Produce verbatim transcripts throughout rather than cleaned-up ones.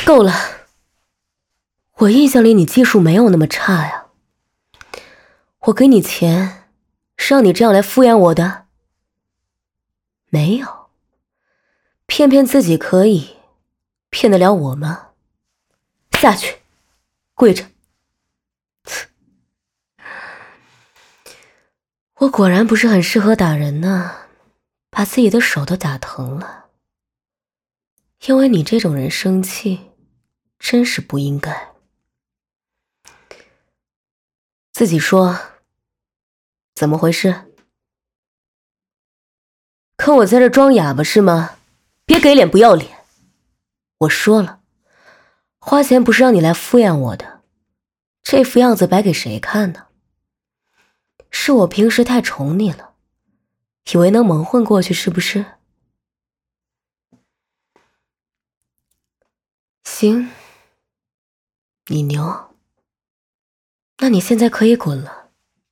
够了，我印象里你技术没有那么差呀。我给你钱是让你这样来敷衍我的？没有，骗骗自己可以，骗得了我吗？下去，跪着。我果然不是很适合打人呢，把自己的手都打疼了。因为你这种人生气，真是不应该。自己说，怎么回事？看我在这装哑巴是吗？别给脸不要脸。我说了，花钱不是让你来敷衍我的，这副样子摆给谁看呢？是我平时太宠你了，以为能蒙混过去是不是？行，你牛，那你现在可以滚了。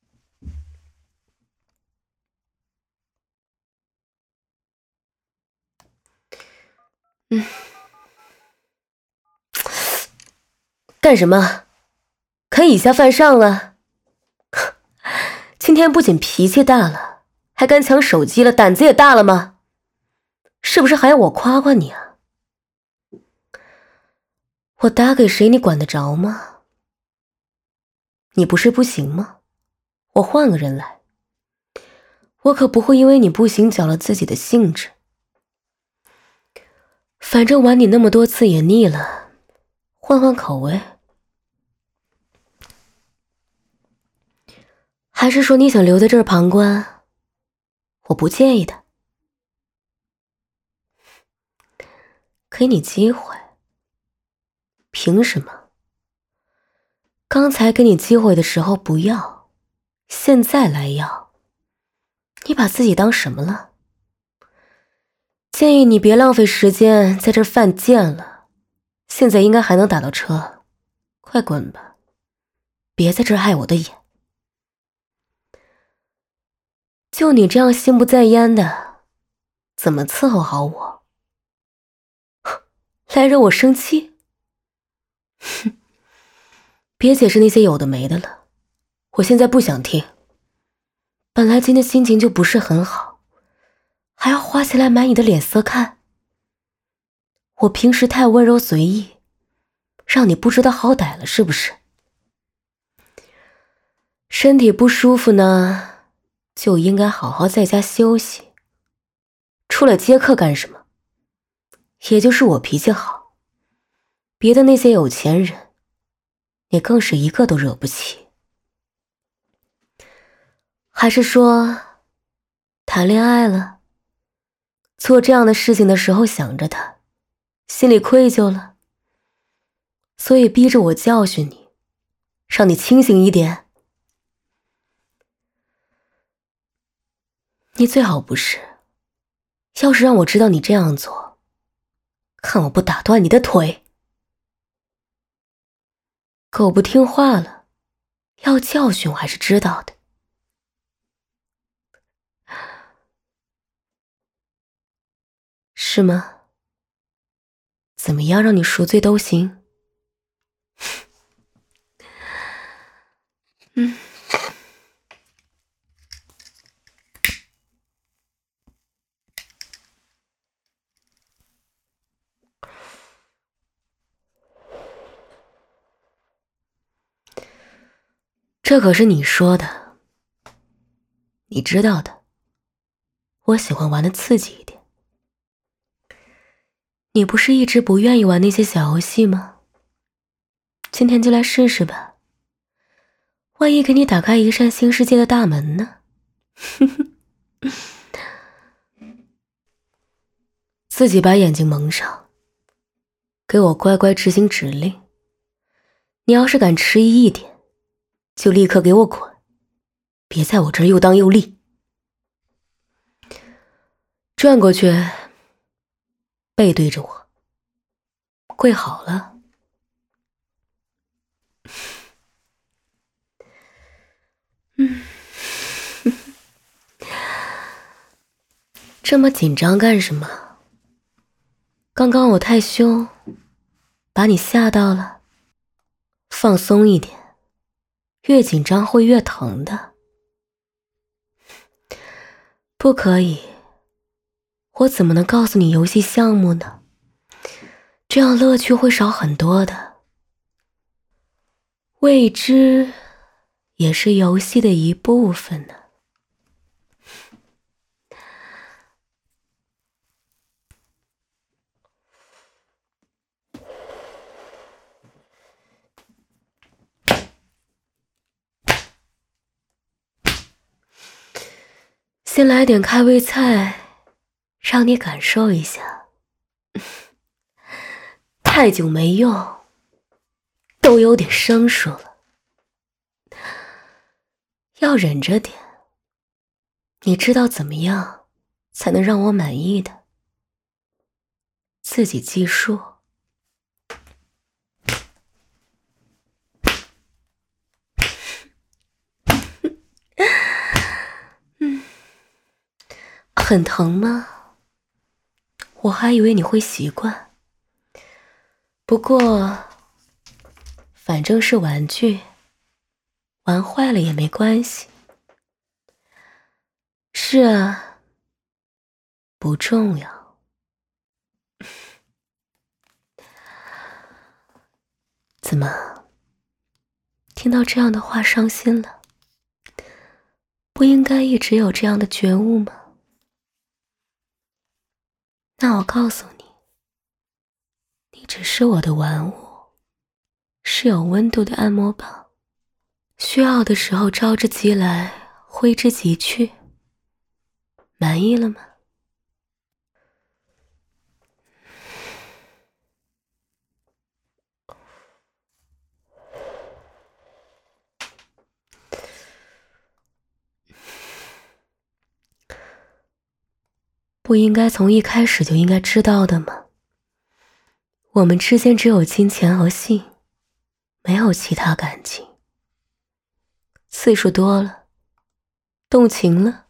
嗯，干什么？肯以下犯上了？今天不仅脾气大了，还敢抢手机了，胆子也大了吗？是不是还要我夸夸你啊？我打给谁你管得着吗？你不是不行吗？我换个人来，我可不会因为你不行搅了自己的兴致。反正玩你那么多次也腻了，换换口味。还是说你想留在这儿旁观？我不介意的。给你机会？凭什么？刚才给你机会的时候不要，现在来要，你把自己当什么了？建议你别浪费时间在这儿犯贱了，现在应该还能打到车，快滚吧，别在这儿碍我的眼。就你这样心不在焉的，怎么伺候好我？来惹我生气？哼，别解释那些有的没的了，我现在不想听。本来今天心情就不是很好，还要花钱来买你的脸色看。我平时太温柔随意，让你不知道好歹了是不是？身体不舒服呢，就应该好好在家休息。出来接客干什么？也就是我脾气好，别的那些有钱人，你更是一个都惹不起。还是说，谈恋爱了，做这样的事情的时候想着他，心里愧疚了，所以逼着我教训你，让你清醒一点。你最好不是，要是让我知道你这样做，看我不打断你的腿。狗不听话了，要教训我还是知道的。是吗？怎么样让你赎罪都行。嗯。这可是你说的，你知道的，我喜欢玩的刺激一点。你不是一直不愿意玩那些小游戏吗？今天就来试试吧，万一给你打开一扇新世界的大门呢？自己把眼睛蒙上，给我乖乖执行指令。你要是敢迟疑一点，就立刻给我滚，别在我这儿又当又立。转过去，背对着我，跪好了。嗯，这么紧张干什么？刚刚我太凶， 把你吓到了？放松一点，越紧张会越疼的。不可以，我怎么能告诉你游戏项目呢？这样乐趣会少很多的。未知也是游戏的一部分呢。先来点开胃菜，让你感受一下。太久没用，都有点生疏了。要忍着点，你知道怎么样才能让我满意的，自己计数。嗯，很疼吗？我还以为你会习惯。不过，反正是玩具，玩坏了也没关系。是啊，不重要。怎么，听到这样的话伤心了？不应该一直有这样的觉悟吗？那我告诉你，你只是我的玩物，是有温度的按摩棒，需要的时候招之即来，挥之即去。满意了吗？不应该从一开始就应该知道的吗？我们之间只有金钱和性，没有其他感情。次数多了，动情了。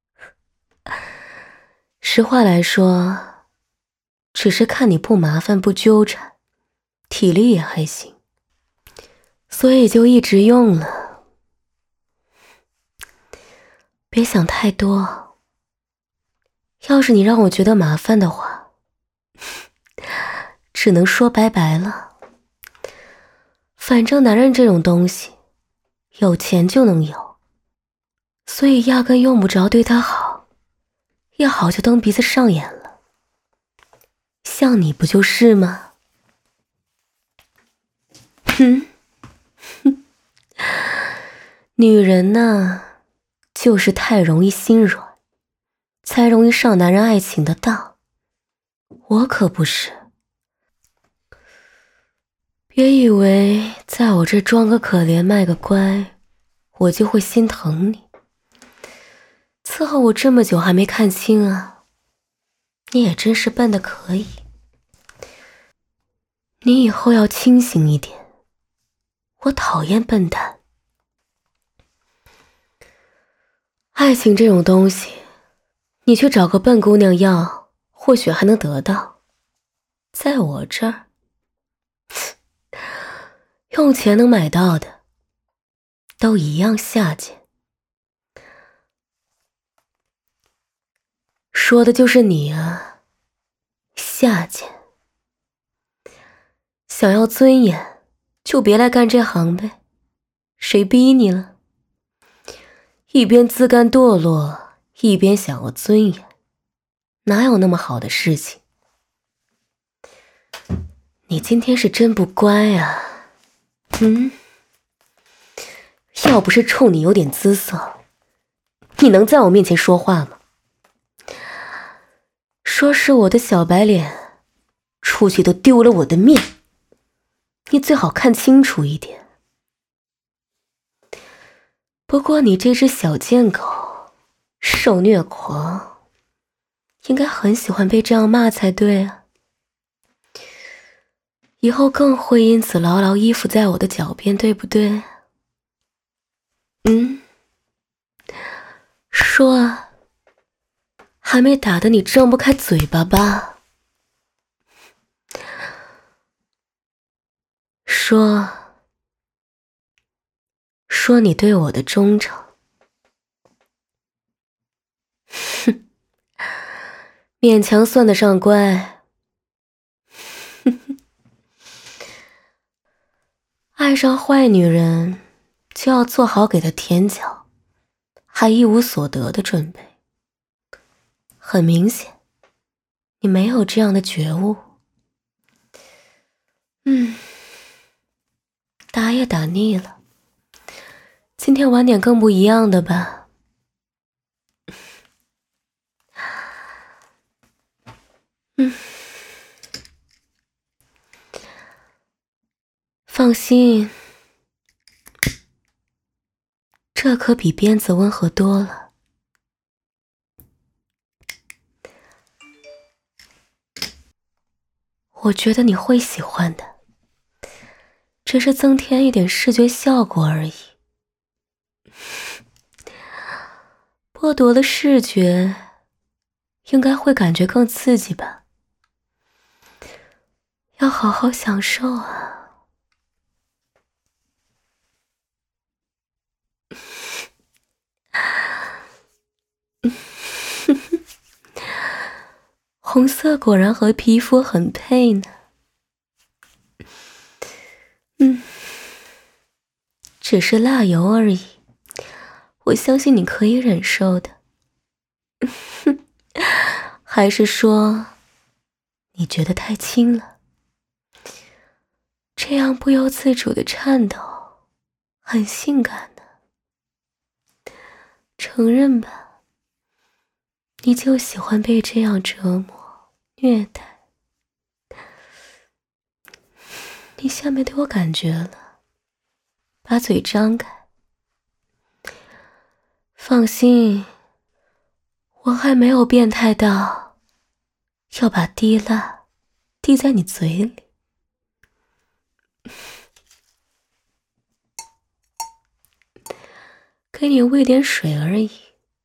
实话来说，只是看你不麻烦不纠缠，体力也还行，所以就一直用了。别想太多。要是你让我觉得麻烦的话，只能说拜拜了。反正男人这种东西，有钱就能有，所以压根用不着对他好，一好就蹬鼻子上眼了。像你不就是吗？哼，哼，女人呢，就是太容易心软，才容易上男人爱情的当。我可不是。别以为在我这装个可怜卖个乖，我就会心疼你。伺候我这么久还没看清啊，你也真是笨得可以。你以后要清醒一点，我讨厌笨蛋。爱情这种东西，你去找个笨姑娘要，或许还能得到。在我这儿，用钱能买到的，都一样下贱。说的就是你啊，下贱。想要尊严，就别来干这行呗，谁逼你了？一边自甘堕落，一边想要尊严，哪有那么好的事情？你今天是真不乖啊。嗯，要不是冲你有点姿色，你能在我面前说话吗？说是我的小白脸，出去都丢了我的面，你最好看清楚一点。不过你这只小贱狗，受虐狂，应该很喜欢被这样骂才对啊。以后更会因此牢牢依附在我的脚边，对不对？嗯，说啊，还没打得你张不开嘴巴吧？ 说，说你对我的忠诚。哼，勉强算得上乖。爱上坏女人，就要做好给她舔脚，还一无所得的准备。很明显，你没有这样的觉悟。嗯，打也打腻了，今天玩点更不一样的吧。嗯，放心，这可比鞭子温和多了。我觉得你会喜欢的，只是增添一点视觉效果而已。剥夺了视觉，应该会感觉更刺激吧？要好好享受啊！红色果然和皮肤很配呢。嗯，只是蜡油而已，我相信你可以忍受的。还是说，你觉得太轻了？这样不由自主的颤抖，很性感的。承认吧，你就喜欢被这样折磨、虐待。你下面都有感觉了，把嘴张开。放心，我还没有变态到要把滴蜡滴在你嘴里。给你喂点水而已。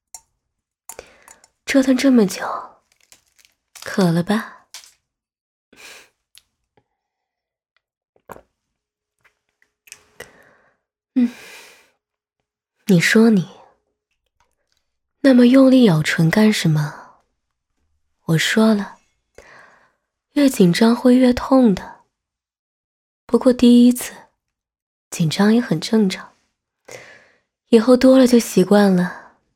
折腾这么久，渴了吧？嗯，你说你那么用力咬唇干什么？我说了，越紧张会越痛的。不过第一次紧张也很正常，以后多了就习惯了。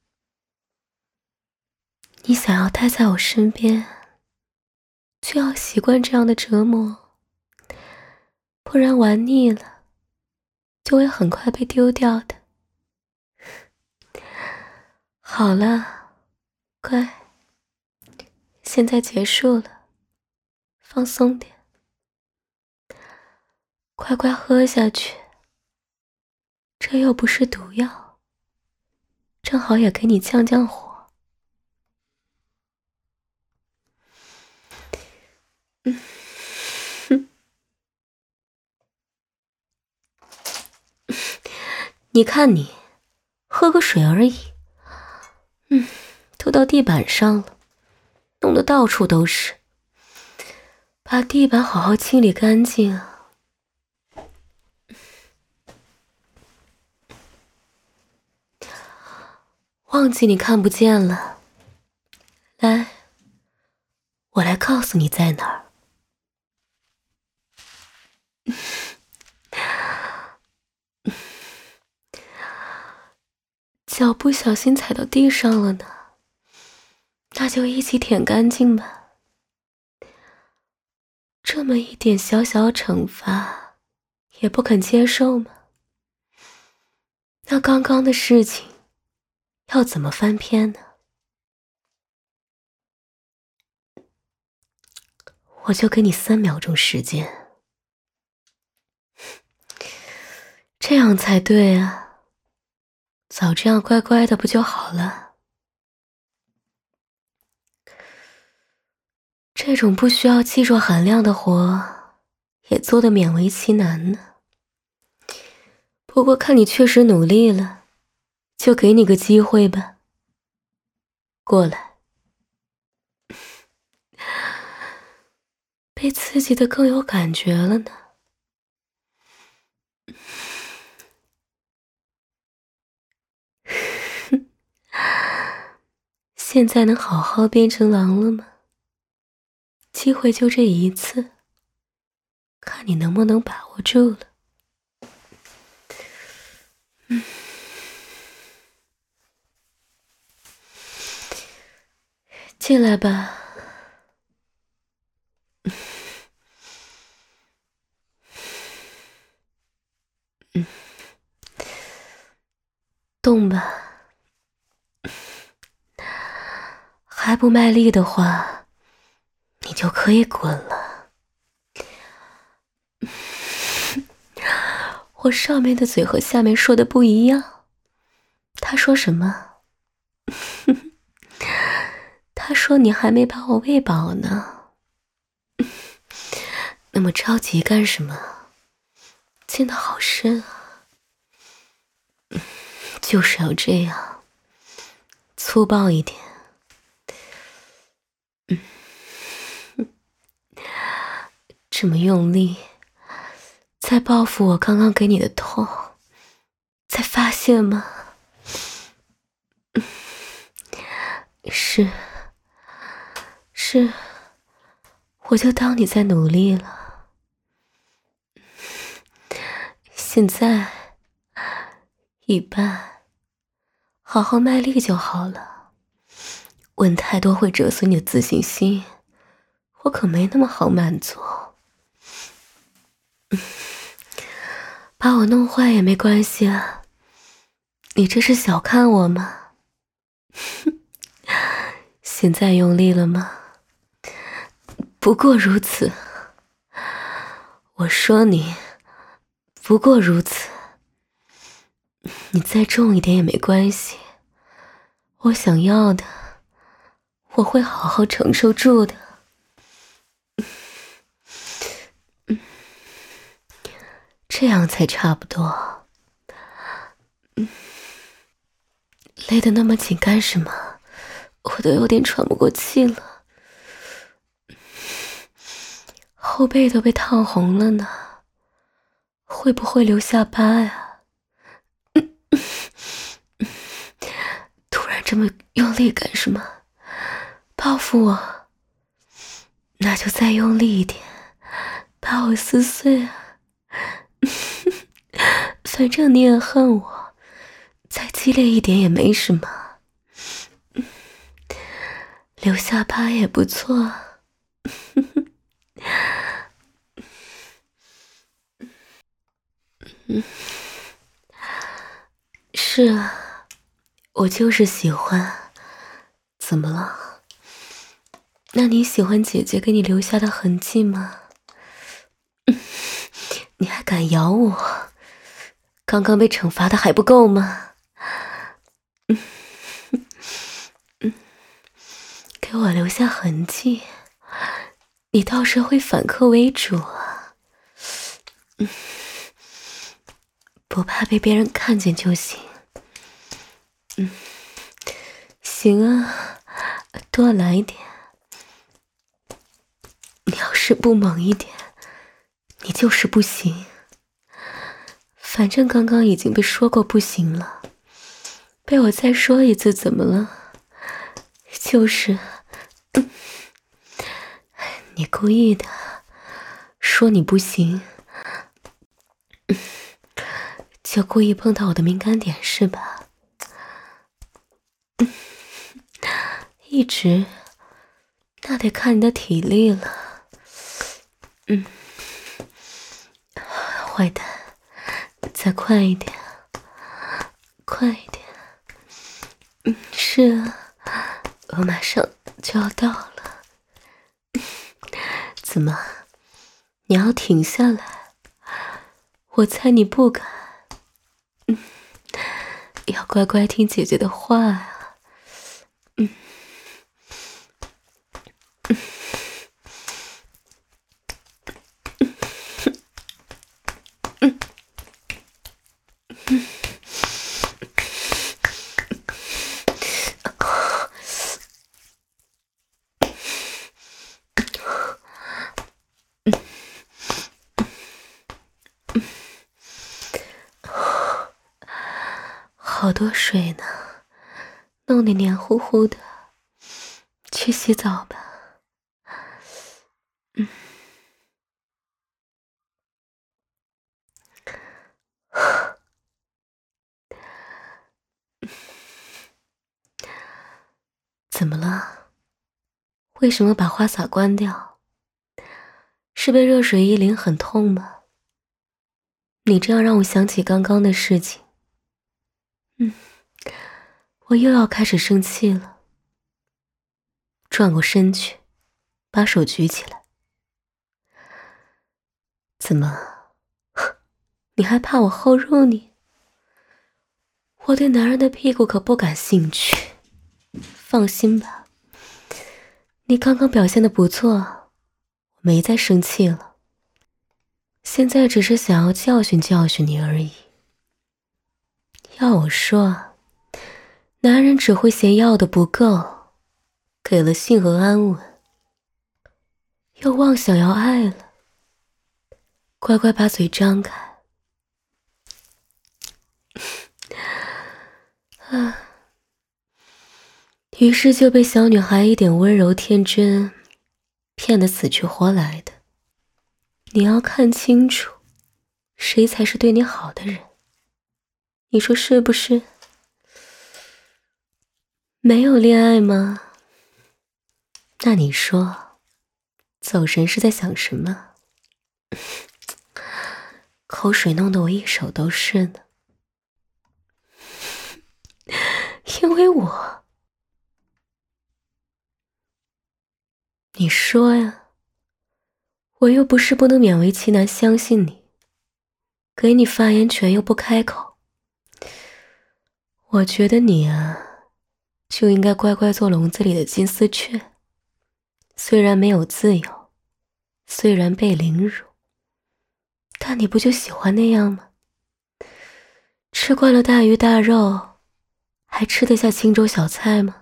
你想要待在我身边，就要习惯这样的折磨，不然玩腻了就会很快被丢掉的。好了，乖，现在结束了，放松点，快快喝下去，这又不是毒药，正好也给你降降火。嗯，哼，你看你，喝个水而已，嗯，都到地板上了，弄得到处都是，把地板好好清理干净啊。忘记你看不见了，来，我来告诉你在哪儿。脚不小心踩到地上了呢，那就一起舔干净吧。这么一点小小惩罚，也不肯接受吗？那刚刚的事情，要怎么翻篇呢？我就给你三秒钟时间，这样才对啊。早这样乖乖的不就好了？这种不需要技术含量的活，也做得勉为其难呢。不过看你确实努力了，就给你个机会吧。过来。被刺激的更有感觉了呢。 现在能好好变成狼了吗？机会就这一次，看你能不能把握住了。嗯，进来吧。嗯，动吧。还不卖力的话，你就可以滚了。我上面的嘴和下面说的不一样。他说什么？他说你还没把我喂饱呢。那么着急干什么？进得好深啊。就是要这样，粗暴一点。嗯，这么用力，在报复我刚刚给你的痛，在发泄吗？是，是，我就当你在努力了。现在一半，好好卖力就好了。问太多会折损你的自信心，我可没那么好满足。把我弄坏也没关系啊，你这是小看我吗？现在用力了吗？不过如此。我说你，不过如此。你再重一点也没关系，我想要的，我会好好承受住的。嗯，这样才差不多。嗯，勒得那么紧干什么？我都有点喘不过气了，后背都被烫红了呢，会不会留下疤呀？嗯嗯嗯，突然这么用力干什么？报复我？那就再用力一点，把我撕碎啊！反正你也恨我，再激烈一点也没什么。留下疤也不错。是啊，我就是喜欢。怎么了？那你喜欢姐姐给你留下的痕迹吗？你还敢咬我？刚刚被惩罚的还不够吗？嗯嗯，给我留下痕迹，你倒是会反客为主啊。嗯，不怕被别人看见就行。嗯，行啊，多来一点。你要是不猛一点，你就是不行。反正刚刚已经被说过不行了，被我再说一次怎么了？就是，嗯，你故意的，说你不行，嗯，就故意碰到我的敏感点是吧？嗯，一直，那得看你的体力了。嗯，坏蛋，再快一点，快一点。嗯，是啊，我马上就要到了。怎么，你要停下来？我猜你不敢。嗯，要乖乖听姐姐的话啊。嗯，嗯，嗯，嗯，好多水呢，弄得黏糊糊的。 去洗澡吧。嗯。怎么了？为什么把花洒关掉？是被热水一淋很痛吗？你这样让我想起刚刚的事情。嗯，我又要开始生气了。转过身去，把手举起来。怎么，你还怕我后入你？我对男人的屁股可不感兴趣。放心吧，你刚刚表现得不错，我没再生气了。现在只是想要教训教训你而已。要我说，男人只会嫌要的不够，给了性和安稳，又妄想要爱了。乖乖把嘴张开。啊，于是就被小女孩一点温柔天真骗得死去活来的。你要看清楚，谁才是对你好的人，你说是不是？没有恋爱吗？那你说，走神是在想什么？口水弄得我一手都是呢。因为我……你说呀，我又不是不能勉为其难相信你，给你发言权又不开口。我觉得你啊，就应该乖乖做笼子里的金丝雀，虽然没有自由，虽然被凌辱，但你不就喜欢那样吗？吃惯了大鱼大肉，还吃得下清粥小菜吗？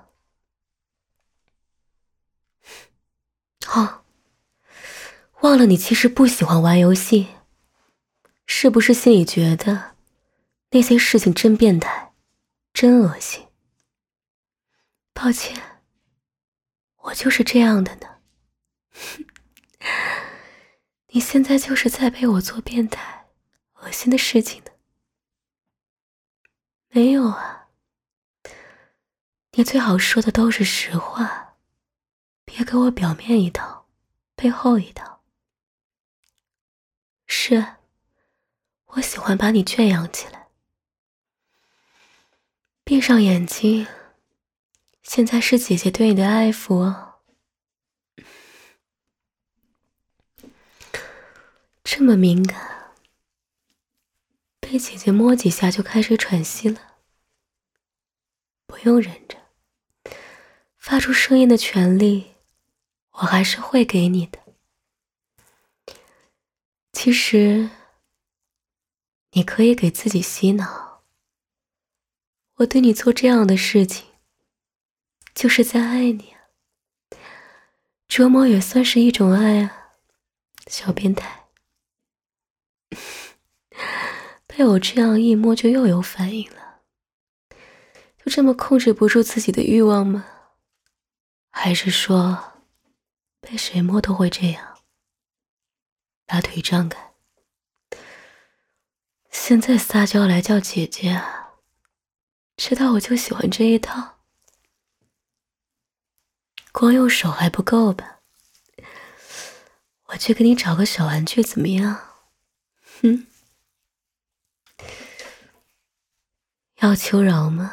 哦，忘了你其实不喜欢玩游戏，是不是心里觉得那些事情真变态，真恶心？抱歉，我就是这样的呢。你现在就是在被我做变态、恶心的事情呢。没有啊，你最好说的都是实话，别给我表面一套，背后一套。是，我喜欢把你圈养起来。闭上眼睛，现在是姐姐对你的爱抚哦。这么敏感，被姐姐摸几下就开始喘息了。不用忍着，发出声音的权利，我还是会给你的。其实，你可以给自己洗脑，我对你做这样的事情，就是在爱你啊。折磨也算是一种爱啊，小变态。被我这样一摸就又有反应了，就这么控制不住自己的欲望吗？还是说，被谁摸都会这样？把腿张开。现在撒娇来叫姐姐啊？知道我就喜欢这一套？光用手还不够吧？我去给你找个小玩具怎么样？哼，要求饶吗？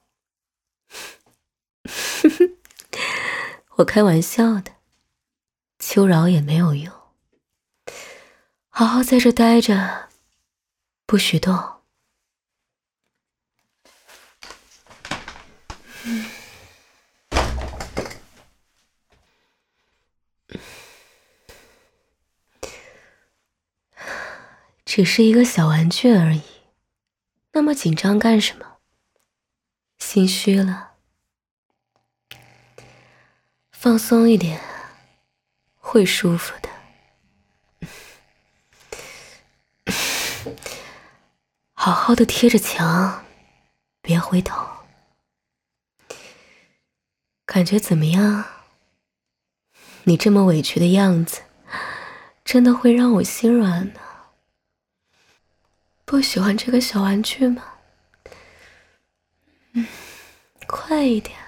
我开玩笑的，求饶也没有用。好好在这待着，不许动。嗯，只是一个小玩具而已，那么紧张干什么？心虚了？放松一点，会舒服的。好好的贴着墙，别回头。感觉怎么样？ 你这么委屈的样子，真的会让我心软呢。不喜欢这个小玩具吗？嗯，快一点，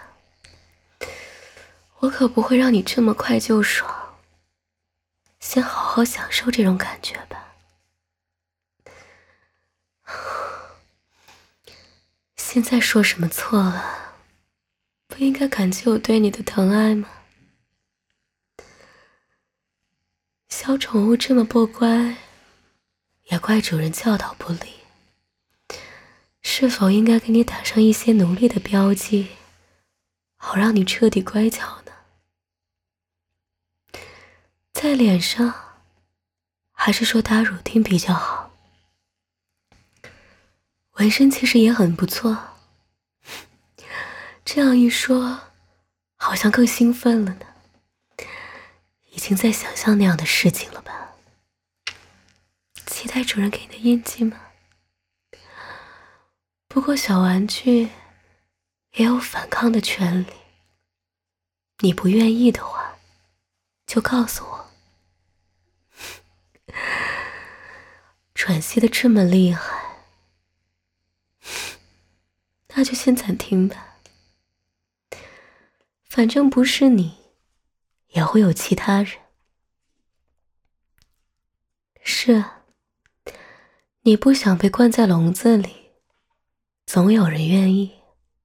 我可不会让你这么快就爽。先好好享受这种感觉吧。现在说什么错了？不应该感激我对你的疼爱吗？小宠物这么不乖，也怪主人教导不力。是否应该给你打上一些奴隶的标记，好让你彻底乖巧呢？在脸上，还是说打乳钉比较好？纹身其实也很不错。这样一说，好像更兴奋了呢。已经在想象那样的事情了吧？期待主人给你的印记吗？不过小玩具也有反抗的权利，你不愿意的话，就告诉我。喘息的这么厉害，那就先暂停吧。反正不是你，也会有其他人。是啊，你不想被关在笼子里，总有人愿意。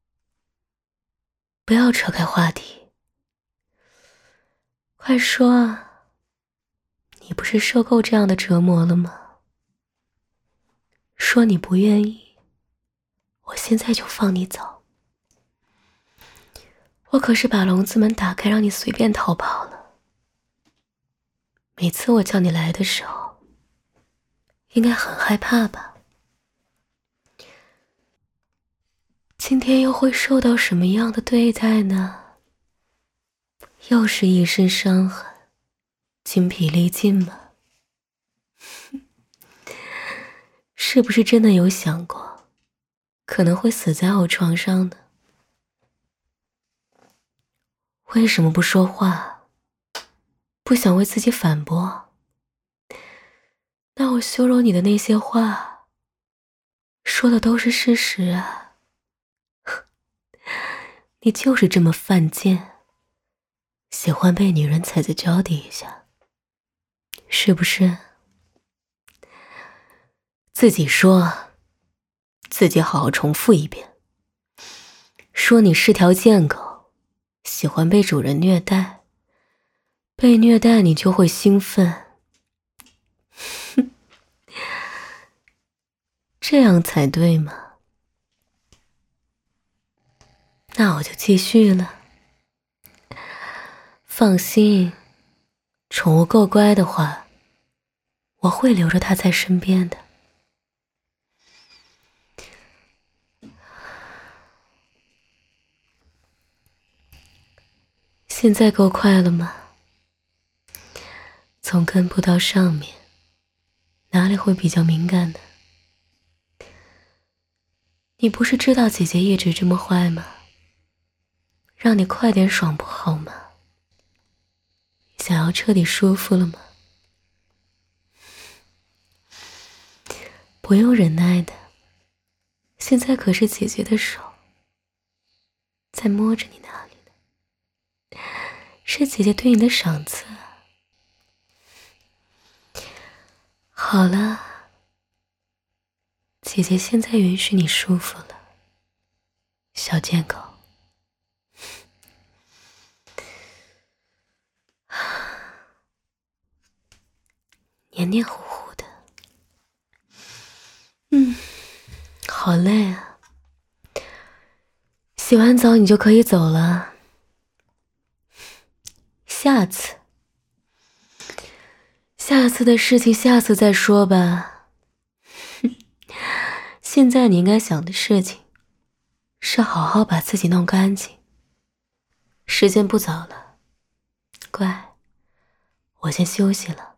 不要扯开话题，快说啊，你不是受够这样的折磨了吗？说你不愿意，我现在就放你走。我可是把笼子门打开，让你随便逃跑了。每次我叫你来的时候，应该很害怕吧？今天又会受到什么样的对待呢？又是一身伤痕，精疲力尽吗？是不是真的有想过，可能会死在我床上呢？为什么不说话？不想为自己反驳？那我羞辱你的那些话，说的都是事实啊！你就是这么犯贱，喜欢被女人踩在脚底下，是不是？自己说，自己好好重复一遍。说你是条贱狗，喜欢被主人虐待，被虐待你就会兴奋。这样才对嘛。那我就继续了。放心，宠物够乖的话，我会留着它在身边的。现在够快了吗？从根部到上面，哪里会比较敏感的？你不是知道姐姐一直这么坏吗？让你快点爽不好吗？想要彻底舒服了吗？不用忍耐的，现在可是姐姐的手在摸着你那里呢，是姐姐对你的赏赐啊。好了，姐姐现在允许你舒服了，小贱狗。黏黏糊糊的，嗯，好累啊。洗完澡你就可以走了。下次，下次的事情下次再说吧。现在你应该想的事情是好好把自己弄干净。时间不早了，乖，我先休息了。